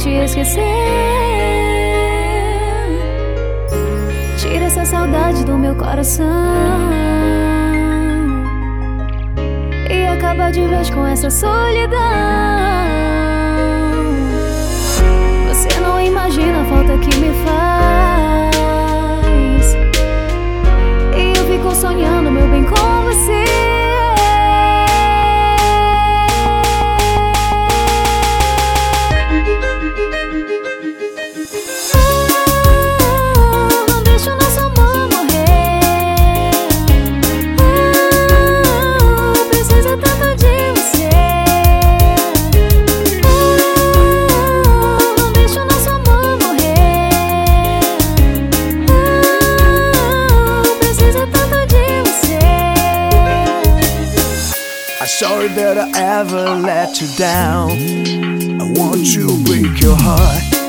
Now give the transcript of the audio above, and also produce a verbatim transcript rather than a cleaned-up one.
te esquecer. Tira essa saudade do meu coração e acaba de vez com essa solidão. Você não imagina a falta que me faz, e eu fico sonhando meu bem com você. Sorry that I ever let you down. I want to break your heart.